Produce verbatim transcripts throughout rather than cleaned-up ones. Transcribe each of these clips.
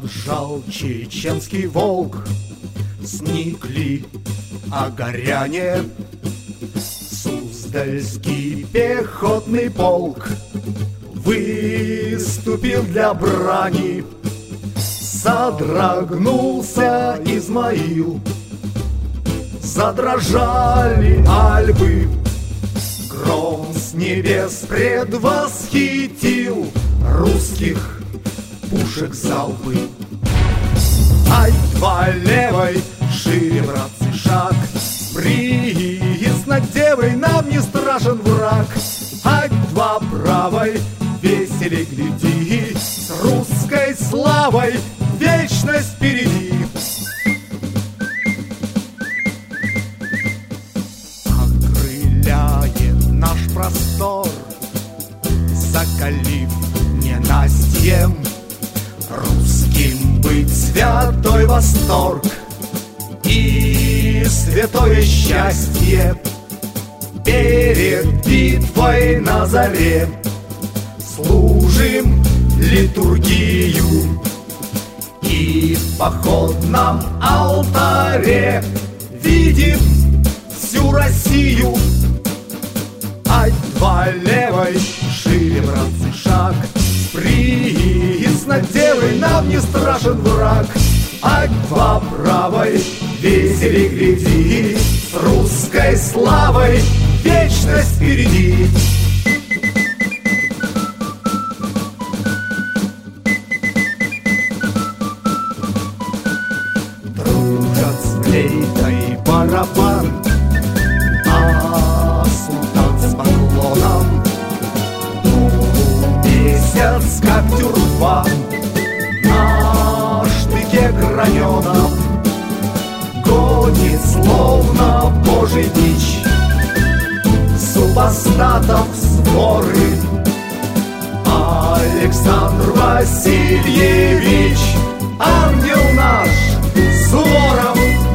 Жал чеченский волк, сникли огоряне. Суздальский пехотный полк выступил для брани. Содрогнулся Измаил, задрожали Альпы. Гром с небес предвосхитил русских пушек залпы. Ай-два левой, шире, братцы, шаг. Приезд над девой, нам не страшен враг. Ай-два правой, веселей гляди. С русской славой вечность впереди. Окрыляет наш простор, закалив ненастьем. Русским быть святой восторг и святое счастье. Перед битвой на заре служим литургию, и в походном алтаре видим всю Россию. Ай-два левой, шире, братцы, шаг. Приезд над девой, нам не страшен враг. Ай-два правой, веселей гляди. С русской славой вечность впереди. Дружат с флейтой барабан, а султан с поклоном. Месяц, как тюрбан, на штыке граненом, гонит словно божий дичь супостатов с горы. Александр Васильевич, ангел наш, Суворов.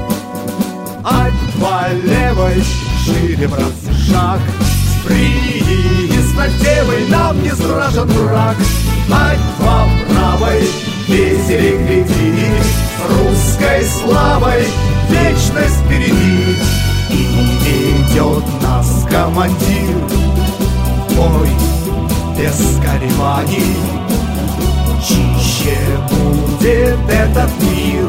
Ай-два левой, шире, братцы, шаг. Приезд над девой, нам не страшен враг. Ай-два правой, веселей гляди. С русской славой вечность впереди. И ведет нас командир, ой, без колебаний. Чище будет этот мир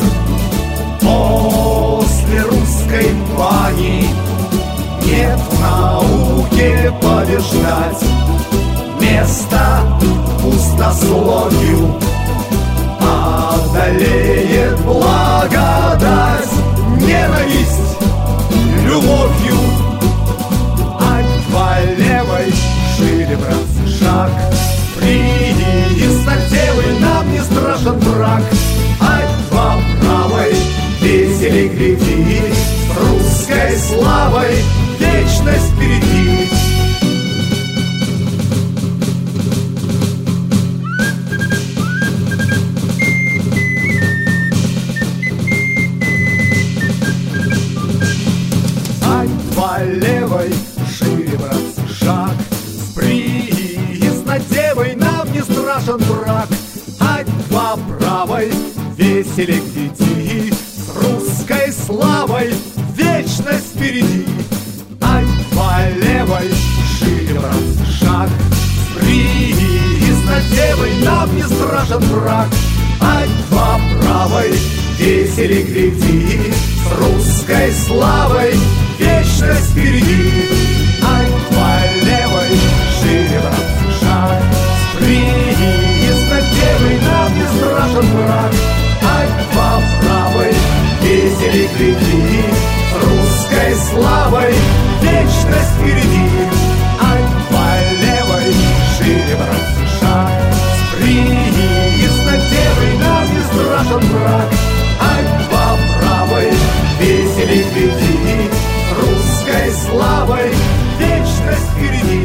после русской бани. Нет в науке побеждать место пустословию. Одолеет благодать ненависть любовью. Ай-два левой, шире, братцы, шаг. Приезд над девой, нам не страшен враг. Ай-два правой, веселей гляди. С русской славой вечность впереди. Ай-два левой, шире, братцы, шаг. С приезд над девой, нам не страшен враг. Ай-два правой, веселей гляди. С русской славой вечность впереди. Ай-два левой, шире, братцы, шаг. С приезд над девой, нам не страшен враг. Ай-два правой, веселей гляди. С русской славой вечность впереди. Ай-два левой, шире, братцы, шаг. С приезд над девой, нам не страшен враг. Ай-два правой, веселей гляди. С русской славой вечность впереди. Ай-два левой, шире, братцы, шаг. С приезд над девой, нам не страшен враг. Ай-два правой, веселей гляди. С русской славой вечность впереди.